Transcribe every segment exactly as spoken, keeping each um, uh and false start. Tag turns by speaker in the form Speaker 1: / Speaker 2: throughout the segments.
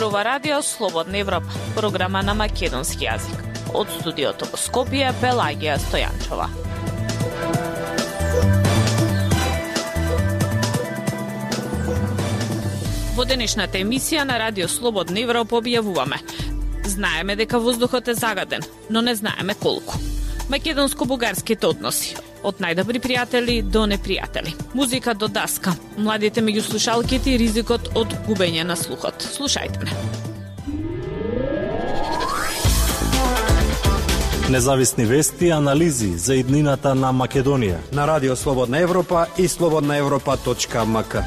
Speaker 1: зборува Радио Слободна Европа, програма на македонски јазик. Од студиото во Скопје, Пелагија Стојанчова. Во денешната емисија на Радио Слободна Европа објавуваме: знаеме дека воздухот е загаден, но не знаеме колку. Македонско-бугарските односи, од најдобри пријатели до непријатели. Музика до даска, младите меѓу слушалките и ризикот од губење на слухот. Слушајте ме.
Speaker 2: Независни вести и анализи за иднината на Македонија
Speaker 3: на Радио Слободна Европа и слободна европа точка ем ка.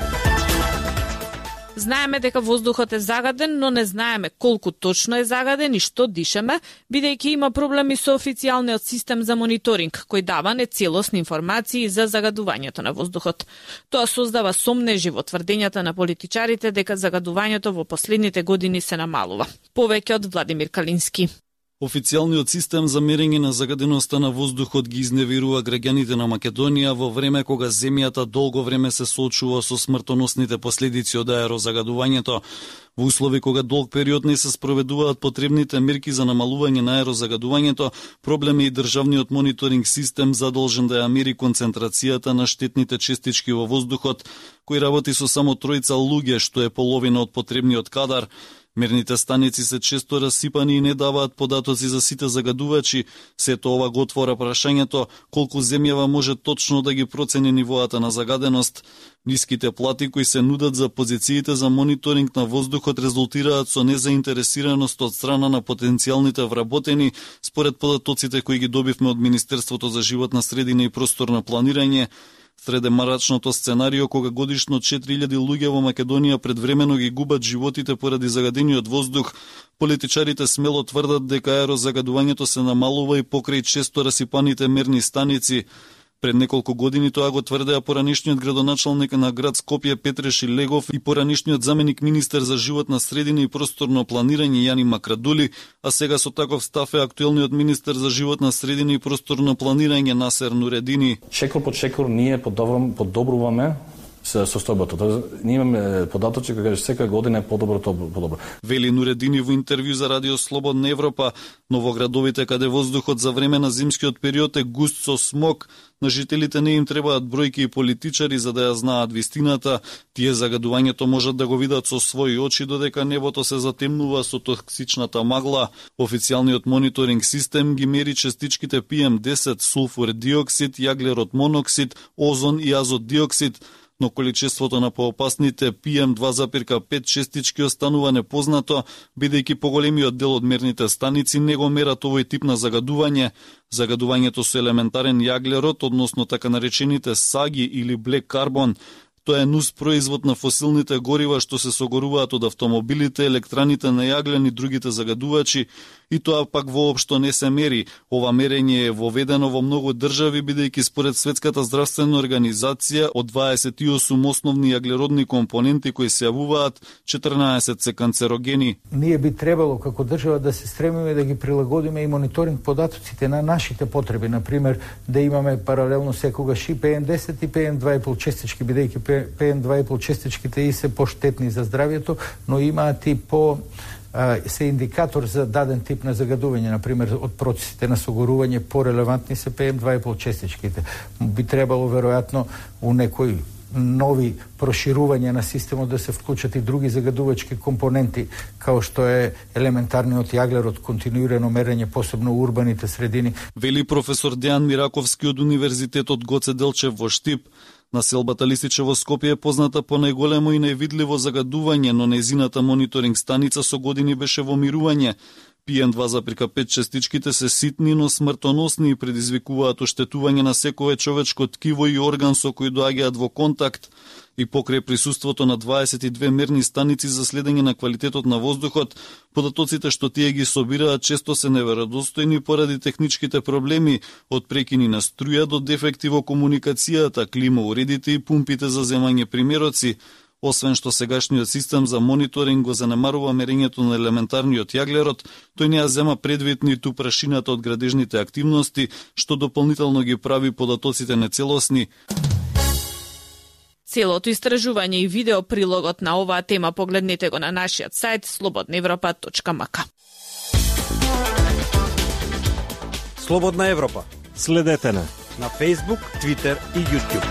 Speaker 1: Знаеме дека воздухот е загаден, но не знаеме колку точно е загаден и што дишеме, бидејќи има проблеми со официјалниот систем за мониторинг, кој дава нецелосни информации за загадувањето на воздухот. Тоа создава сомнежи во тврдењата на политичарите дека загадувањето во последните години се намалува. Повеќе од Владимир Калински.
Speaker 4: Официјалниот систем за мерење на загаденоста на воздухот ги изневерува граѓаните на Македонија во време кога земјата долго време се соочува со смртоносните последици од аерозагадувањето. Во услови кога долг период не се спроведуваат потребните мерки за намалување на аерозагадувањето, проблем е и државниот мониторинг систем задолжен да ја мери концентрацијата на штетните честички во воздухот, кој работи со само тројца луѓе, што е половина од потребниот кадар. Мерните станици се често расипани и не даваат податоци за сите загадувачи. Сето ова го отвора прашањето колку земјава може точно да ги процени нивоата на загаденост. Ниските плати кои се нудат за позициите за мониторинг на воздухот резултираат со незаинтересираност од страна на потенцијалните вработени, според податоците кои ги добивме од Министерството за животна средина и просторно планирање. Среде марачното сценарио кога годишно четири илјади луѓе во Македонија предвремено ги губат животите поради загадениот воздух, политичарите смело тврдат дека аерозагадувањето се намалува и покрај често расипаните мерни станици. Пред неколку години тоа го тврдеа поранишниот градоначалник на град Скопје Петре Шилегов и поранишниот заменик министер за животна средина и просторно планирање Јани Макрадули, а сега со таков став е актуелниот министер за животна средина и просторно планирање Насер Нуредини.
Speaker 5: Шекор по шекор ние подобруваме состојбата. Ние имаме податоци кои кажат секоја година е подобро, подобро.
Speaker 4: Вели Нуредини во интервју за Радио Слободна Европа, но во градовите каде воздухот за време на зимскиот период е густ со смог, на жителите не им требаат бројки и политичари за да ја знаат вистината. Тие загадувањето можат да го видат со своји очи додека небото се затемнува со токсичната магла. Официјалниот мониторинг систем ги мери частичките пи ем десет, сулфур диоксид, јаглерод моноксид, озон и азот диоксид, но количеството на поопасните пи ем два запирка пет честички останува непознато, бидејќи поголемиот дел од мерните станици не го мерат овој тип на загадување. Загадувањето со елементарен јаглерод, односно така наречените саги или блек карбон, тоа е нус производ на фосилните горива што се согоруваат од автомобилите, електраните на јаглен и другите загадувачи, и тоа пак воопшто не се мери. Ова мерење е воведено во многу држави, бидејќи според Светската здравствена организација од дваесет и осум основни јаглеродни компоненти кои се јавуваат, четрнаесет се канцерогени.
Speaker 6: Ние би требало како држава да се стремиме да ги прилагодиме и мониторинг податоците на нашите потреби, например да имаме паралелно секогаш и пи ем десет и пи ем два и пол честички, бидејќи пи ем два и пол честичките и се поштетни за здравјето, но имаат и по се индикатор за даден тип на загадување, например од процесите на согорување порелевантни се пи ем два и пол честичките. Би требало веројатно у некој нови проширување на системот да се вклучат и други загадувачки компоненти, као што е елементарниот јаглерод, континуирано мерење, посебно у урбаните средини.
Speaker 4: Вели професор Дејан Мираковски од Универзитетот Гоце Делчев во Штип. Населбата Лисиче во Скопје е позната по најголемо и највидливо загадување, но нејзината мониторинг станица со години беше во мирување. пи ем два запирка пет честичките се ситни, но смртоносни и предизвикуваат оштетување на секое човечко ткиво и орган со кој доаѓаат во контакт. И покрај присуството на дваесет и две мерни станици за следење на квалитетот на воздухот, податоците што тие ги собираат често се неверодостојни поради техничките проблеми, од прекини на струја до дефекти во комуникацијата, климауредите и пумпите за земање примероци. Освен што сегашниот систем за мониторинг го занемарува мерењето на елементарниот јаглерод, тој не ја зема предвид ниту прашината од градежните активности, што дополнително ги прави податоците нецелосни.
Speaker 1: Целото истражување и видео прилогот на оваа тема погледнете го на нашиот сајт слободна европа точка м к.
Speaker 3: Слободна Европа.
Speaker 2: Следете на
Speaker 3: На Facebook, Twitter и YouTube.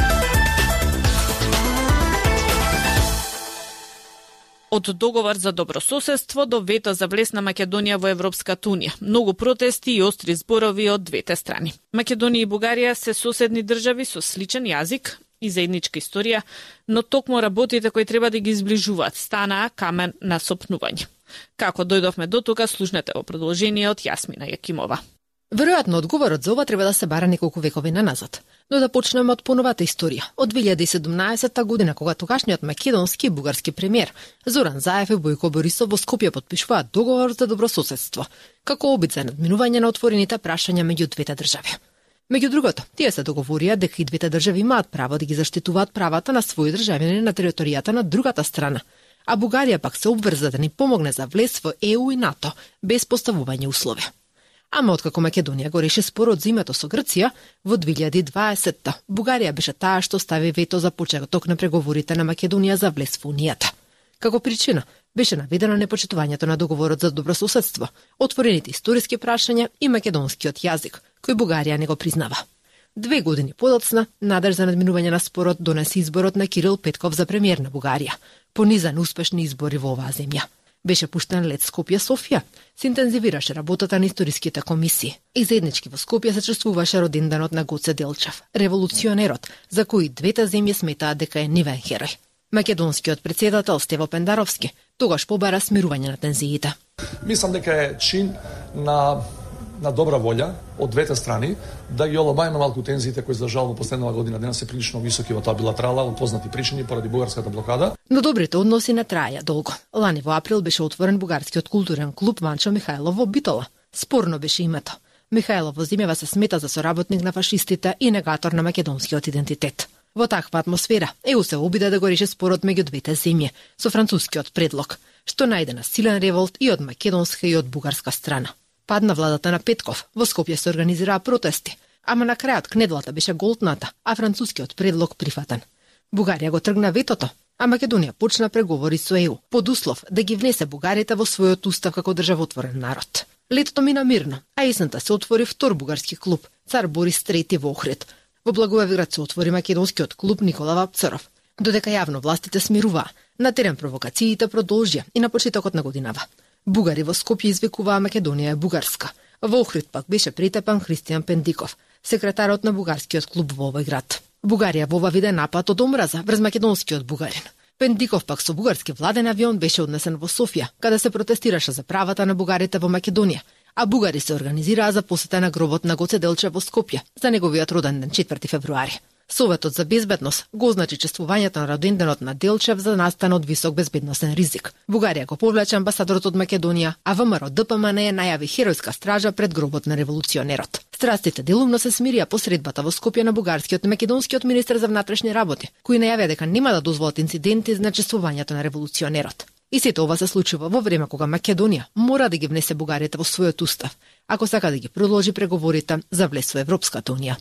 Speaker 1: Од договор за добрососедство до вето за влез на Македонија во Европската унија. Многу протести и остри зборови од двете страни. Македонија и Бугарија се соседни држави со сличен јазик и заедничка историја, но токму работите кои треба да ги изближуваат станаа камен на сопнување. Како дојдовме до тука, слушнете во продолжение од Јасмина Јакимова.
Speaker 7: Веројатно одговорот за ова треба да се бара неколку векови наназад. Но да почнеме од поновата историја. Од две илјади и седумнаесетта година, кога тогашниот македонски и бугарски премиер Зоран Заев и Бојко Борисов во Скопје потпишуваат договор за добрососедство, како обид за надминување на отворените прашања меѓу двете држави. Меѓу другото, тие се договорија дека и двете држави имаат право да ги заштитуваат правата на своји државјани на територијата на другата страна, а Бугарија пак се обврза да ни помогне за влез во Е У и НАТО без поставување услови. Ама откако Македонија го реши спорот за името со Грција, во две илјади и дваесетта Бугарија беше таа што стави вето за почеток на преговорите на Македонија за влез во Унијата. Како причина беше наведено непочитувањето на договорот за добрососедство, отворените историски прашања и македонскиот јазик, кој Бугарија не го признава. Две години подоцна, надеж за надминување на спорот донесе изборот на Кирил Петков за премиер на Бугарија, пониза неуспешни избори во оваа земја. Беше пуштен лет Скопје-Софија, се интензивираше работата на историските комисии. И заеднички во Скопје се чествуваше роденденот на Гоце Делчев, револуционерот, за кој двете земји сметаат дека е нивен херој. Македонскиот председател Стево Пендаровски тогаш побара смирување на тензиите.
Speaker 8: Мислам дека е чин на на добра волја од двете страни да ги олабајме малку тензиите кои за жал во последнава година денес се прилично високи во таа билатерала од познати причини поради бугарската блокада.
Speaker 7: Но добрите односи не траја долго. Лани во април беше отворен бугарскиот културен клуб Манчо Михајлов во Битола. Спорно беше името. Михајлов во земјава се смета за соработник на фашистите и негатор на македонскиот идентитет. Во таква атмосфера Е У се обиде да го реши спорот меѓу двете земји со францускиот предлог, што најде на силен револт и од македонска и од бугарска страна. Падна владата на Петков, во Скопје се организираа протести, ама на крајот кнедлата беше голтната, а францускиот предлог прифатен. Бугарија го тргна ветото, а Македонија почна преговори со Е У, под услов да ги внесе бугарите во својот устав како државотворен народ. Летото мина мирно, а есента се отвори втор бугарски клуб, Цар Борис трети во Охрид. Во Благоевград се отвори македонскиот клуб Никола Вапцаров. Додека јавно властите смируваа, на терен провокациите продолжија и на почетокот на годинава. Бугари во Скопје извикуваа Македонија е бугарска. Во Охрид пак беше претепан Христијан Пендиков, секретарот на бугарскиот клуб во овој град. Бугарија во ова виде напад од омраза врз македонскиот бугарин. Пендиков пак со бугарски владен авион беше однесен во Софија, каде се протестираше за правата на бугарите во Македонија, а бугари се организираа за посета на гробот на Гоце Делчев во Скопје за неговиот роден ден четврти февруари. Советот за безбедност го означи чествувањето на роденденот на Делчев за настан од висок безбедносен ризик. Бугарија го повлече амбасадорот од Македонија, а ВМРО Д П М Н најави херојска стража пред гробот на револуционерот. Страстите делумно се смирија по средбата во Скопје на бугарскиот и македонскиот министер за внатрешни работи, кои најавија дека нема да дозволат инциденти за чествувањето на револуционерот. И сето ова се случува во време кога Македонија мора да ги внесе бугарите во својот устав, ако сака да ги продолжи преговорите за влез во Европската унија.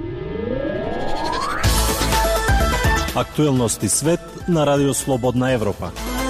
Speaker 2: Актуелности свет на Радио Слободна Европа.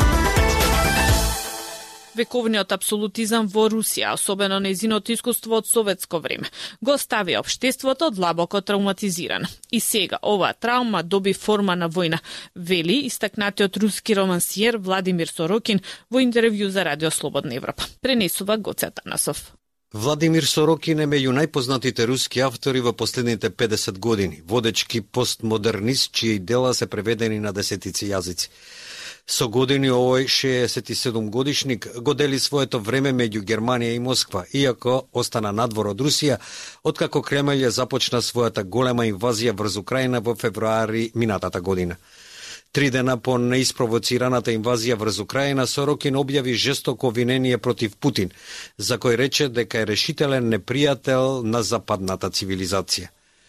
Speaker 1: Вековниот апсолутизам во Русија, особено нејзиното искуство од советско време, го стави општеството длабоко травматизирано. И сега оваа травма доби форма на војна, вели истакнатиот руски романсиер Владимир Сорокин во интервју за Радио Слободна Европа. Пренесува Гоце Атанасов.
Speaker 3: Владимир Сорокин е меѓу најпознатите руски автори во последните педесет години, водечки постмодернист чии дела се преведени на десетици јазици. Со години овој шеесет и седум годишник го дели своето време меѓу Германија и Москва, иако остана надвор од Русија, откако Кремљ ја започна својата голема инвазија врз Украина во февруари минатата година. Три дена по неиспровоцираната инвазија врз Украина, Сорокин објави жестоко обвинение против Путин, за кој рече дека е решителен непријател на западната цивилизација.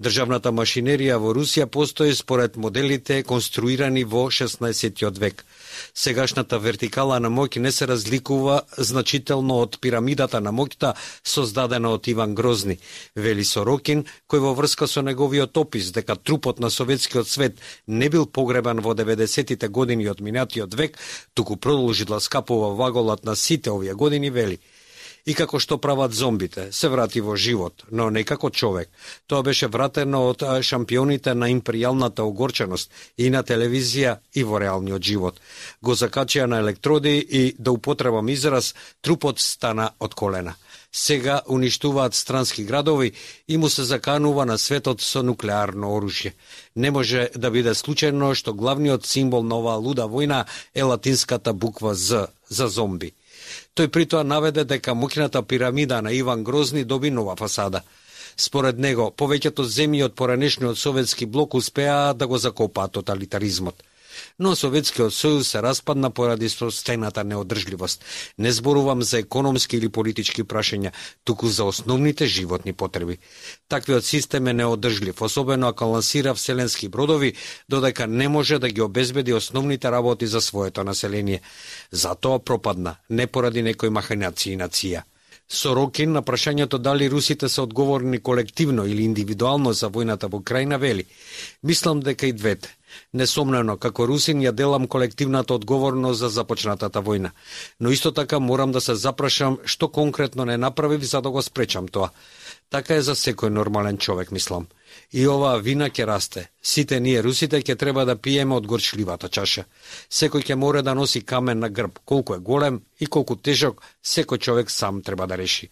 Speaker 3: Државната машинерија во Русија постои според моделите конструирани во шеснаесеттиот век. Сегашната вертикала на моќ не се разликува значително од пирамидата на моќта создадена од Иван Грозни, вели Сорокин, кој во врска со неговиот опис дека трупот на советскиот свет не бил погребан во деветдесеттите години од минатиот век, туку продолжи да скапува ваголат на сите овие години, вели: и како што прават зомбите, се врати во живот, но не како човек. Тоа беше вратено од шампионите на империјалната огорченост и на телевизија и во реалниот живот. Го закачија на електроди и, да употребам израз, трупот стана од колена. Сега уништуваат странски градови и му се заканува на светот со нуклеарно оружје. Не може да биде случајно што главниот символ на оваа луда војна е латинската буква З за зомби. Тој притоа наведе дека моќната пирамида на Иван Грозни доби нова фасада. Според него, повеќето земји од поранешниот советски блок успеа да го закопаат тоталитаризмот. Но Советскиот сојуз се распадна поради состената неодржливост. Не зборувам за економски или политички прашања, туку за основните животни потреби. Таквиот систем е неодржлив, особено ако лансира вселенски бродови, додека не може да ги обезбеди основните работи за своето население. Затоа пропадна, не поради некои махинации на ција. Сорокин на прашањето дали русите се одговорни колективно или индивидуално за војната во Украина вели: мислам дека и двете. Несомнено, како русин ја делам колективната одговорност за започнатата војна, но исто така морам да се запрашам што конкретно не направив за да го спречам тоа. Така е за секој нормален човек, мислам. И оваа вина ќе расте. Сите ние русите ќе треба да пиеме од горчливата чаша. Секој ќе мора да носи камен на грб, колку е голем и колку тежок, секој човек сам треба да реши.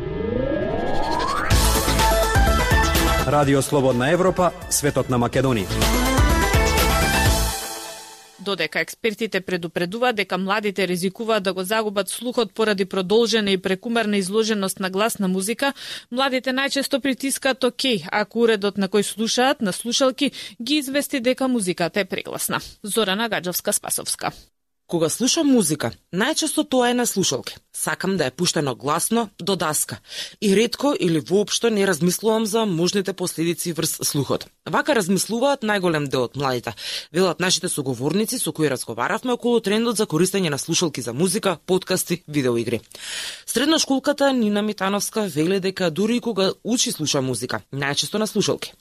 Speaker 9: Радио Слободна Европа, светот на Македонија.
Speaker 1: Додека експертите предупредуваат дека младите ризикуваат да го загубат слухот поради продолжена и прекумерна изложеност на гласна музика, младите најчесто притискаат окей, ако уредот на кој слушаат на слушалки ги извести дека музиката е прегласна. Зорана Гаджовска-Спасовска.
Speaker 10: Кога слушам музика, најчесто тоа е на слушалки. Сакам да е пуштено гласно до даска и ретко или воопшто не размислувам за можните последици врз слухот. Вака размислуваат најголем дел од младите, велат нашите соговорници со кои разговаравме околу трендот за користење на слушалки за музика, подкасти, видеоигри. Средношколката Нина Митановска вели дека дури и кога учи слуша музика, најчесто на слушалки.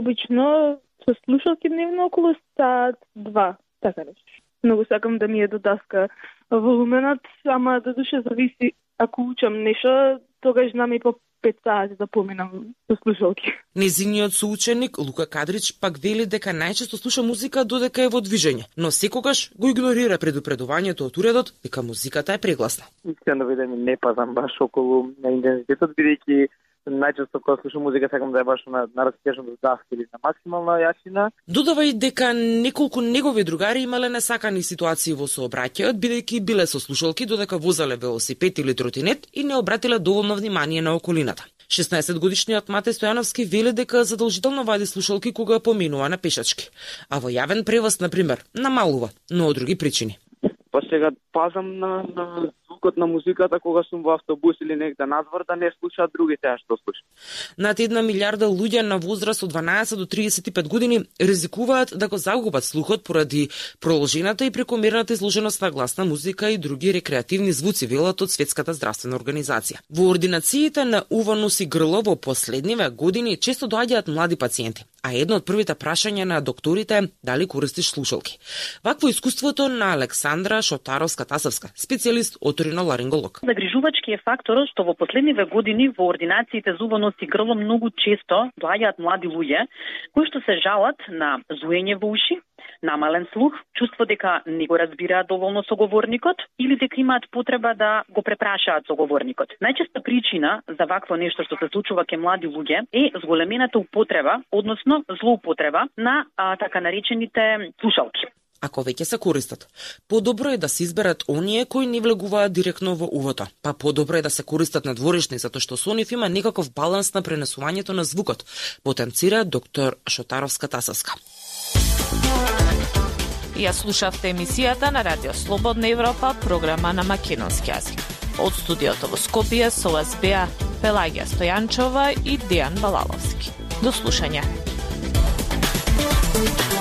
Speaker 11: Обично со слушалки дневно околу саат два, така рече. Многу сакам да ми е до даска волуменот, ама да душа зависи, ако учам нешто, тогаш знам и по пет сати да поминам со слушалки.
Speaker 10: Незиниот соученик Лука Кадрич пак вели дека најчесто слуша музика додека е во движење, но секогаш го игнорира предупредувањето од уредот дека музиката е прегласна.
Speaker 12: Искрено да видам, не пазам баш околу на интензитетот, бидејќи најчесто кога слушам музика сакам да е баш на, на растежно до даска или на максимална јачина.
Speaker 10: Додава и дека неколку негови другари имале несакани ситуации во сообраќајот, бидејќи биле со слушалки додека возеле велосипед или тротинет и не обратиле доволно внимание на околината. шеснаесетгодишниот Матеј Стојановски вели дека задолжително вади слушалки кога поминува на пешачки, а во јавен превоз, например, намалува, но од други причини.
Speaker 12: Па сега пазам на, на звукот на музиката кога сум во автобус или негде надвор да не слушаат другите што слушаат.
Speaker 10: Над една милиарда луѓе на возраст од дванаесет до триесет и пет години ризикуваат да го загубат слухот поради продолжената и прекомерната изложеност на гласна музика и други рекреативни звуци, велат од Светската здравствена организација. Во ординациите на уво, нос и грло во последниве години често доаѓаат млади пациенти, а едно од првите прашања на докторите е дали користиш слушалки. Вакво искуството на Александра Шотаровска-Тасовска, специјалист оториноларинголог.
Speaker 13: Загрижувачки е факторот што во последниве години во ординациите за уво, нос и грло многу често доаѓаат млади луѓе кои што се жалат на зуење во уши, намален слух, чувство дека не го разбираат доволно соговорникот или дека имаат потреба да го препрашаат соговорникот. Најчеста причина за вакво нешто што се случува кај млади луѓе е зголемената употреба, односно злоупотреба на а, така наречените слушалки.
Speaker 10: Ако веќе се користат, подобро е да се изберат оние кои не влегуваат директно во увото. Па подобро е да се користат надворешни, затоа што со нив има некаков баланс на пренесувањето на звукот, потенцира доктор Шотаровска-Тасовска.
Speaker 1: Ја слушавте емисијата на Радио Слободна Европа, програма на македонски јазик. Од студиото во Скопје со вас беа Пелагија Стојанчова и Дејан Балаловски. До слушање.